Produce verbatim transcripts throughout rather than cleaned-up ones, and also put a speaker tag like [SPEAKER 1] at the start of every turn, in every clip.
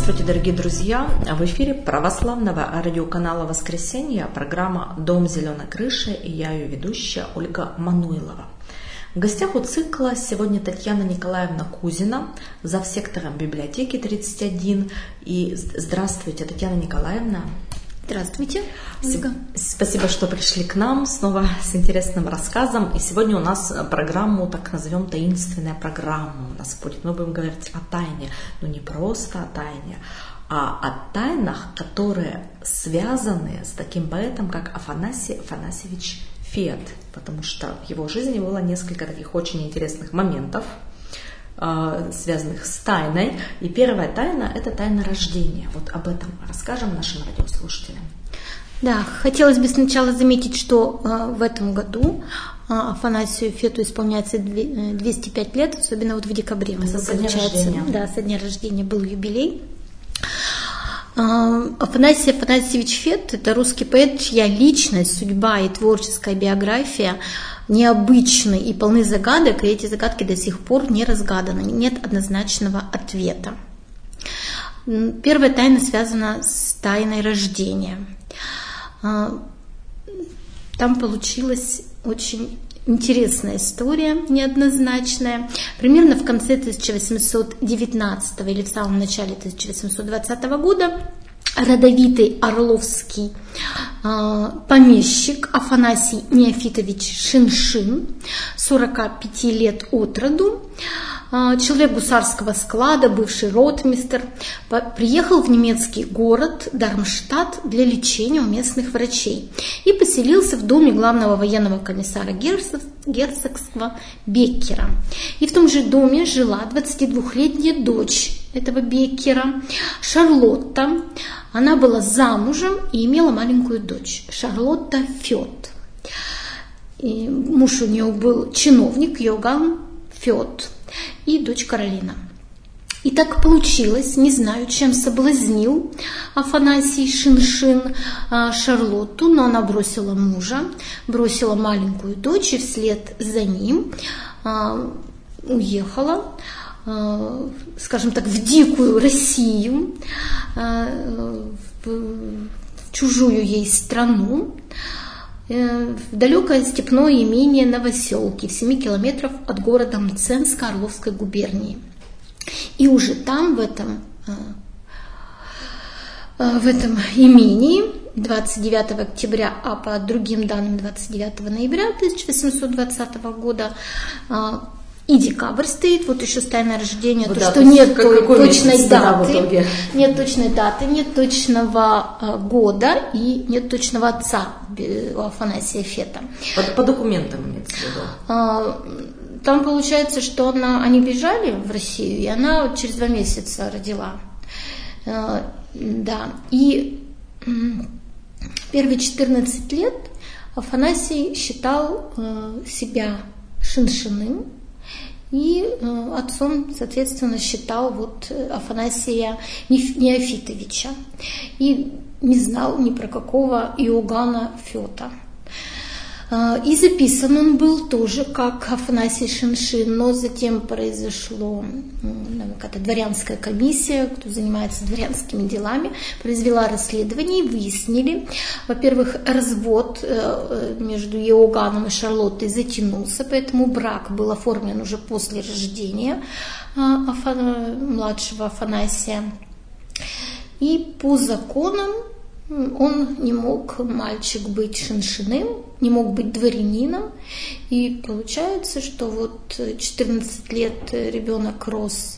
[SPEAKER 1] Здравствуйте, дорогие друзья! В эфире православного радиоканала «Воскресенье» программа «Дом зеленой крыши» и я ее ведущая Ольга Мануилова. В гостях у цикла сегодня Татьяна Николаевна Кузина, завсектором библиотеки тридцать один. И здравствуйте, Татьяна Николаевна.
[SPEAKER 2] Здравствуйте, Ольга.
[SPEAKER 1] Спасибо, что пришли к нам снова с интересным рассказом. И сегодня у нас программу, так назовем, таинственная программа у нас будет. Мы будем говорить о тайне, но не просто о тайне, а о тайнах, которые связаны с таким поэтом, как Афанасий Афанасьевич Фет. Потому что в его жизни было несколько таких очень интересных моментов, связанных с тайной. И первая тайна – это тайна рождения. Вот об этом расскажем нашим радиослушателям.
[SPEAKER 2] Да, хотелось бы сначала заметить, что э, в этом году э, Афанасию Фету исполняется двести пять лет, особенно вот в декабре.
[SPEAKER 1] Это со дня рождения.
[SPEAKER 2] Да, со дня рождения был юбилей. Э, Афанасий Афанасьевич Фет – это русский поэт, чья личность, судьба и творческая биография необычны и полны загадок, и эти загадки до сих пор не разгаданы, нет однозначного ответа. Первая тайна связана с тайной рождения. Там получилась очень интересная история, неоднозначная. Примерно в конце тысяча восемьсот девятнадцатого или в самом начале тысяча восемьсот двадцатого года родовитый орловский э, помещик Афанасий Неофитович Шиншин, сорока пяти лет от роду, э, человек гусарского склада, бывший ротмистр, по, приехал в немецкий город Дармштадт для лечения у местных врачей и поселился в доме главного военного комиссара герцог, герцогства Беккера. И в том же доме жила двадцатидвухлетняя дочь этого Беккера, Шарлотта. Она была замужем и имела маленькую дочь, Шарлотта Фет. И муж у нее был чиновник Йоганн Фет и дочь Каролина. И так получилось, не знаю, чем соблазнил Афанасий Шиншин Шарлотту, но она бросила мужа, бросила маленькую дочь и вслед за ним уехала, скажем так, в дикую Россию, в чужую ей страну, в далекое степное имение Новоселки в семи километрах от города Мценска Орловской губернии. И уже там, в этом, в этом имении, двадцать девятого октября, а по другим данным двадцать девятого ноября тысяча восемьсот двадцатого года, и декабрь стоит, вот еще тайное рождения, вот то, да, что нет той, точной даты, нет точной даты, нет точного э, года и нет точного отца у Афанасия Фета.
[SPEAKER 1] По, по документам имеется в виду?
[SPEAKER 2] А, там получается, что она, они бежали в Россию, и она через два месяца родила. А, да, и первые четырнадцать лет Афанасий считал э, себя Шиншиным, и э, отцом, соответственно, считал вот Афанасия Неофитовича и не знал ни про какого Иоганна Фета. Э, и записан он был тоже как Афанасий Шиншин, но затем произошло, э, какая-то дворянская комиссия, кто занимается дворянскими делами, произвела расследование и выяснили, во-первых, развод э, между Иоганном и Шарлоттой затянулся, поэтому брак был оформлен уже после рождения э, Афан... младшего Афанасия. И по законам он не мог, мальчик, быть шиншиным, не мог быть дворянином. И получается, что вот четырнадцать лет ребенок рос,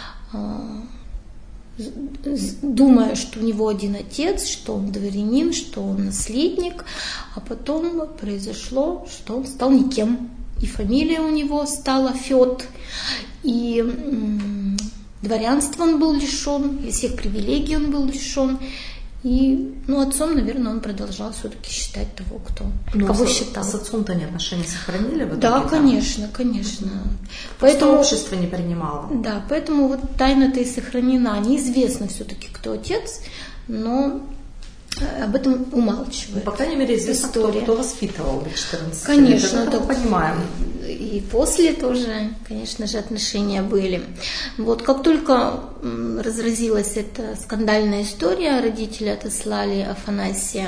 [SPEAKER 2] думая, что у него один отец, что он дворянин, что он наследник, а потом произошло, что он стал никем. И фамилия у него стала Фет, и дворянства он был лишен, и всех привилегий он был лишен. И, ну, отцом, наверное, он продолжал все-таки считать того, кто,
[SPEAKER 1] ну,
[SPEAKER 2] кого
[SPEAKER 1] с,
[SPEAKER 2] считал.
[SPEAKER 1] С отцом-то они отношения сохранили? В итоге,
[SPEAKER 2] да,
[SPEAKER 1] там?
[SPEAKER 2] конечно, конечно.
[SPEAKER 1] Mm-hmm.
[SPEAKER 2] Поэтому
[SPEAKER 1] общество не принимало.
[SPEAKER 2] Да, поэтому вот тайна-то и сохранена. Неизвестно все-таки, кто отец, но об этом умалчивает.
[SPEAKER 1] Ну, по крайней мере, известно, кто, кто воспитывал до четырнадцати
[SPEAKER 2] Конечно,
[SPEAKER 1] лет. Это мы понимаем.
[SPEAKER 2] и после тоже, конечно же, отношения были. Вот как только разразилась эта скандальная история, родители отослали Афанасия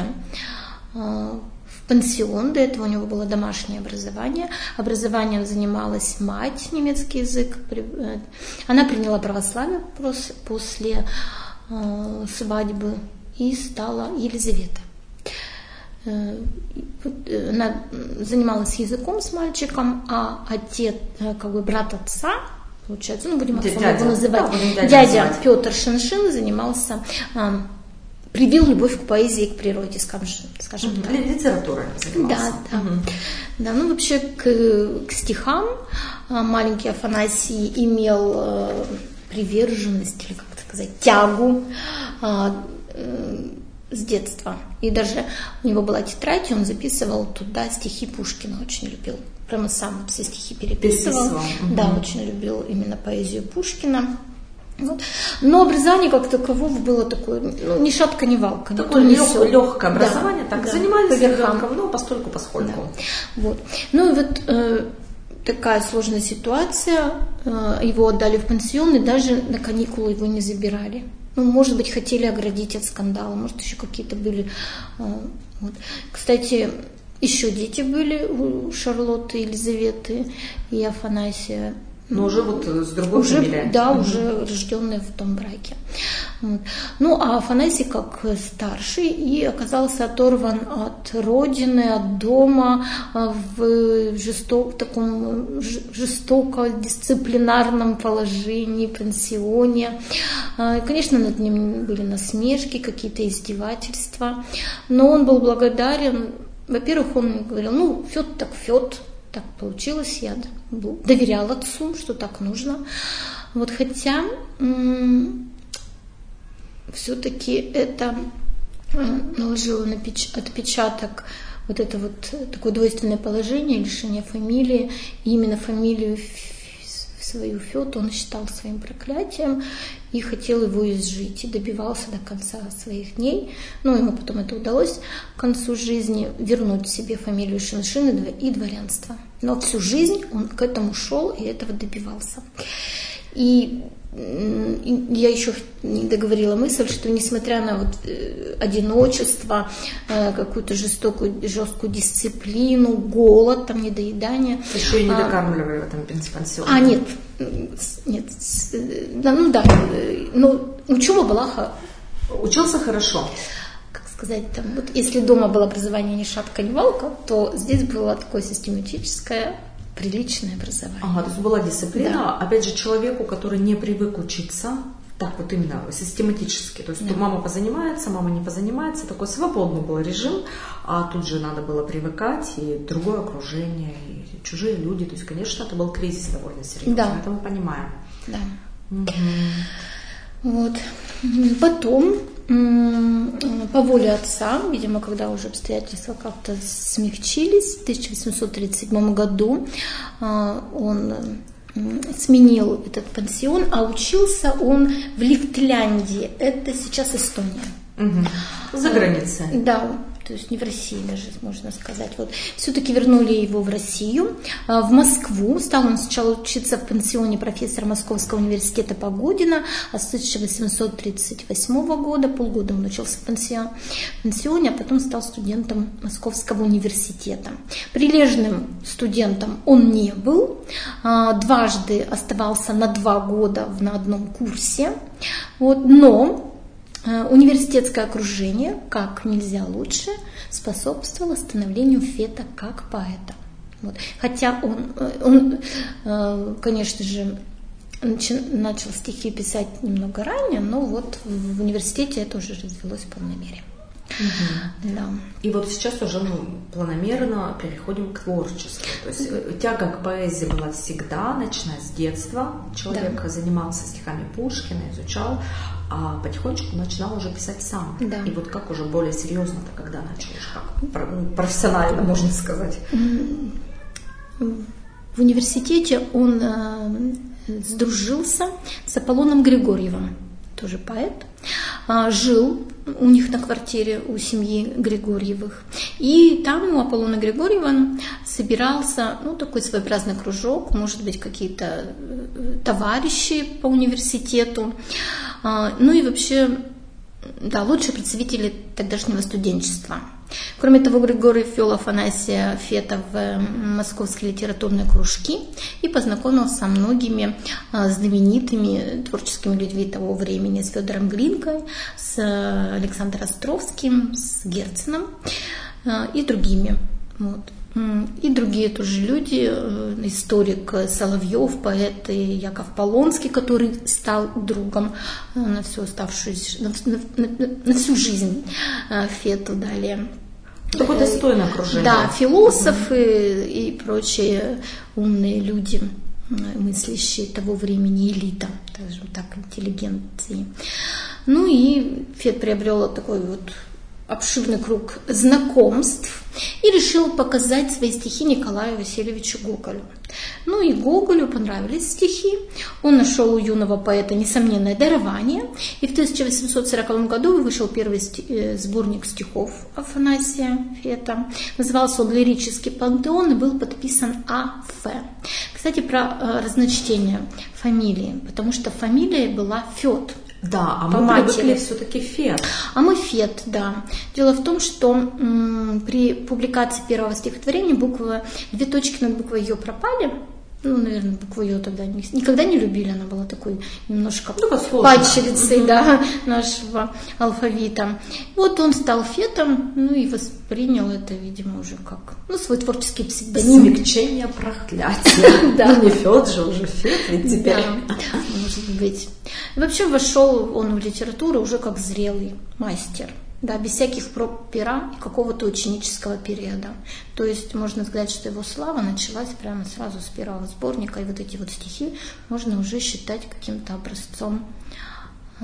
[SPEAKER 2] в пансион. До этого у него было домашнее образование. Образованием занималась мать, немецкий язык. Она приняла православие после свадьбы и стала Елизаветой. Она занималась языком с мальчиком, а отец, как бы брат отца, получается, ну будем отцом его называть, да, дядя Петр Шиншин занимался, а, привил любовь к поэзии и к природе, скажем, скажем
[SPEAKER 1] mm-hmm.
[SPEAKER 2] так.
[SPEAKER 1] Литературой занимался.
[SPEAKER 2] Да, да. Mm-hmm. Да, ну вообще к, к стихам маленький Афанасий имел э, приверженность, или как это сказать, тягу э, э, с детства. И даже у него была тетрадь, и он записывал туда стихи Пушкина, очень любил. Прямо сам все стихи переписывал. переписывал. Да, угу. Очень любил именно поэзию Пушкина. Вот. Но образование как такового было такое, ну, ни шапка, ни валка.
[SPEAKER 1] Такое
[SPEAKER 2] не
[SPEAKER 1] лег, легкое образование, да, так
[SPEAKER 2] да,
[SPEAKER 1] занимались ребенком, ну, постольку, поскольку.
[SPEAKER 2] Да. Вот. Ну и вот э, такая сложная ситуация, э, его отдали в пансион, и даже на каникулы его не забирали. Ну, может быть, хотели оградить от скандала, может, еще какие-то были. Вот. Кстати, еще дети были у Шарлотты, Елизаветы и Афанасия.
[SPEAKER 1] Но уже вот с другой
[SPEAKER 2] уже,
[SPEAKER 1] фамилией.
[SPEAKER 2] Да, угу. Уже рожденные в том браке. Вот. Ну, а Афанасий как старший и оказался оторван от родины, от дома в жесток, таком жестоко дисциплинарном положении, пансионе. И, конечно, над ним были насмешки, какие-то издевательства. Но он был благодарен. Во-первых, он говорил, ну, Фёд так Фёд. Так получилось, я доверял отцу, что так нужно. Вот, хотя м- все-таки это наложило на печ- отпечаток вот это вот такое двойственное положение, лишение фамилии. И именно фамилию свою Фёд он считал своим проклятием и хотел его изжить, и добивался до конца своих дней. Но ему потом это удалось к концу жизни вернуть себе фамилию Шиншин и дворянство. Но всю жизнь он к этому шел и этого добивался. И я еще не договорила мысль, что несмотря на вот одиночество, какую-то жестокую, жесткую дисциплину, голод, там, недоедание.
[SPEAKER 1] Еще и не докармливали в этом пансионе.
[SPEAKER 2] А, нет, нет, да, ну да, но учеба была...
[SPEAKER 1] Учился хорошо.
[SPEAKER 2] Как сказать, там, вот если дома было образование ни шапка, ни валка, то здесь было такое систематическое, приличное образование.
[SPEAKER 1] Ага, то есть была дисциплина. Да. Опять же, человеку, который не привык учиться, так вот именно систематически. То есть да. Мама позанимается, мама не позанимается. Такой свободный был режим, а тут же надо было привыкать, и другое окружение, и чужие люди. То есть, конечно, это был кризис довольно серьезный. Да. Это мы понимаем.
[SPEAKER 2] Да.
[SPEAKER 1] Угу.
[SPEAKER 2] Вот. Потом, по воле отца, видимо, когда уже обстоятельства как-то смягчились, в тысяча восемьсот тридцать седьмом году он сменил этот пансион, а учился он в Лифтляндии, это сейчас Эстония.
[SPEAKER 1] Угу. За границей.
[SPEAKER 2] Да. То есть не в России даже, можно сказать. Вот. Все-таки вернули его в Россию, в Москву. Стал он сначала учиться в пансионе профессора Московского университета Погодина, а с тысяча восемьсот тридцать восьмого года, полгода он учился в пансионе, а потом стал студентом Московского университета. Прилежным студентом он не был, дважды оставался на два года на одном курсе, вот, но университетское окружение, как нельзя лучше, способствовало становлению Фета как поэта. Вот. Хотя он, он, конечно же, начал стихи писать немного ранее, но вот в университете это уже развелось в полной мере.
[SPEAKER 1] Угу. Да. И вот сейчас уже мы планомерно переходим к творчеству. То есть тяга к поэзии была всегда, начиная с детства. Человек да. занимался стихами Пушкина, изучал, а потихонечку начинал уже писать сам.
[SPEAKER 2] Да.
[SPEAKER 1] И вот как уже более серьезно-то, когда начал, уже как профессионально, можно сказать.
[SPEAKER 2] В университете он э, сдружился с Аполлоном Григорьевым, тоже поэт, э, жил у них на квартире, у семьи Григорьевых. И там у Аполлона Григорьева собирался, ну, такой своеобразный кружок, может быть, какие-то товарищи по университету. Ну и вообще, да, лучшие представители тогдашнего студенчества. Кроме того, Григорьев вел Афанасия Фета в московские литературные кружки и познакомился со многими знаменитыми творческими людьми того времени, с Федором Глинкой, с Александром Островским, с Герценом и другими. Вот. И другие тоже люди, историк Соловьев, поэт Яков Полонский, который стал другом на всю оставшуюся, на, на, на всю жизнь Фету далее.
[SPEAKER 1] Такое достойное окружение.
[SPEAKER 2] Да, философы угу. и прочие умные люди, мыслящие того времени, элита, скажем так, интеллигенции. Ну и Фет приобрел такой вот обширный круг знакомств и решил показать свои стихи Николаю Васильевичу Гоголю. Ну и Гоголю понравились стихи. Он нашел у юного поэта несомненное дарование. И в тысяча восемьсот сороковом году вышел первый сборник стихов Афанасия Фета. Назывался он «Лирический пантеон» и был подписан А Ф. Кстати, про разночтение фамилии, потому что фамилия была Фет.
[SPEAKER 1] Да, а мы привыкли все-таки Фет.
[SPEAKER 2] А мы Фет, да. Дело в том, что м, при публикации первого стихотворения буква, две точки над буквой Ё пропали. Ну, наверное, букву Ё тогда не, никогда не любили. Она была такой немножко ну, падчерицей угу. да, нашего алфавита. Вот он стал Фетом, ну и воспринял это, видимо, уже как ну, свой творческий псевдоним.
[SPEAKER 1] Смягчение проклятия. Да. Ну, не Фет же, уже Фет ведь теперь.
[SPEAKER 2] Да, может быть. Вообще вошел он в литературу уже как зрелый мастер. Да, без всяких проб пера и какого-то ученического периода. То есть можно сказать, что его слава началась прямо сразу с первого сборника, и вот эти вот стихи можно уже считать каким-то образцом э,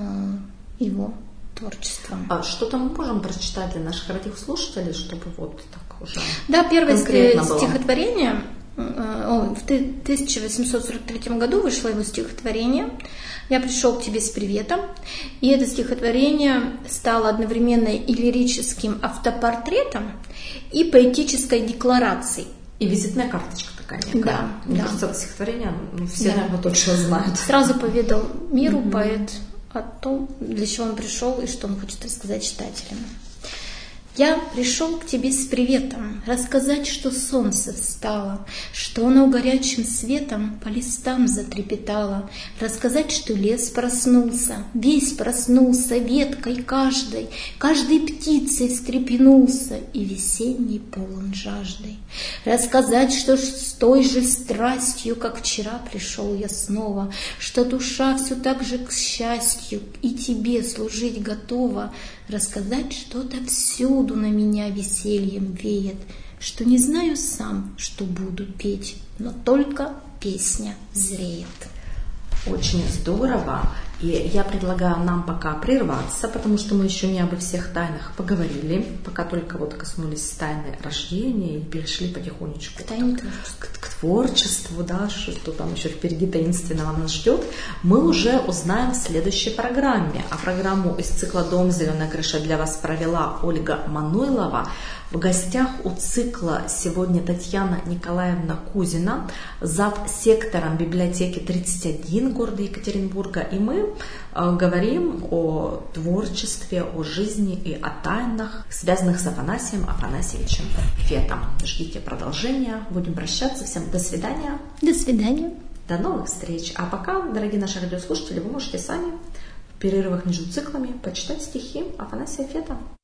[SPEAKER 2] его творчества.
[SPEAKER 1] А что-то мы можем прочитать для наших радиослушателей, чтобы вот так уже
[SPEAKER 2] да, первое
[SPEAKER 1] конкретно
[SPEAKER 2] стихотворение, э, в тысяча восемьсот сорок третьем году вышло его стихотворение «Я пришел к тебе с приветом», и это стихотворение стало одновременно и лирическим автопортретом, и поэтической декларацией.
[SPEAKER 1] И визитная карточка такая некая.
[SPEAKER 2] Да,
[SPEAKER 1] Мне
[SPEAKER 2] да.
[SPEAKER 1] кажется, это стихотворение ну, все,
[SPEAKER 2] да.
[SPEAKER 1] наверное, точно знают.
[SPEAKER 2] Сразу поведал миру
[SPEAKER 1] mm-hmm.
[SPEAKER 2] поэт о том, для чего он пришел и что он хочет рассказать читателям. Я пришел к тебе с приветом, рассказать, что солнце встало, что оно горячим светом по листам затрепетало, рассказать, что лес проснулся, весь проснулся веткой каждой, каждой птицей встрепенулся и весенний полон жаждой. Рассказать, что с той же страстью, как вчера пришел я снова, что душа все так же к счастью и тебе служить готова, рассказать, что-то всюду на меня весельем веет, что не знаю сам, что буду петь, но только песня зреет.
[SPEAKER 1] Очень здорово. И я предлагаю нам пока прерваться, потому что мы еще не обо всех тайнах поговорили, пока только вот коснулись тайны рождения и перешли потихонечку
[SPEAKER 2] к, тайне
[SPEAKER 1] к, к творчеству, да, что там еще впереди таинственного нас ждет. Мы уже узнаем в следующей программе. А программу из цикла «Дом. Зеленая крыша» для вас провела Ольга Мануйлова. В гостях у цикла сегодня Татьяна Николаевна Кузина, зав. Сектором библиотеки тридцать один города Екатеринбурга. И мы э, говорим о творчестве, о жизни и о тайнах, связанных с Афанасием Афанасьевичем Фетом. Ждите продолжения. Будем прощаться. Всем до свидания.
[SPEAKER 2] До свидания.
[SPEAKER 1] До новых встреч. А пока, дорогие наши радиослушатели, вы можете сами в перерывах между циклами почитать стихи Афанасия Фета.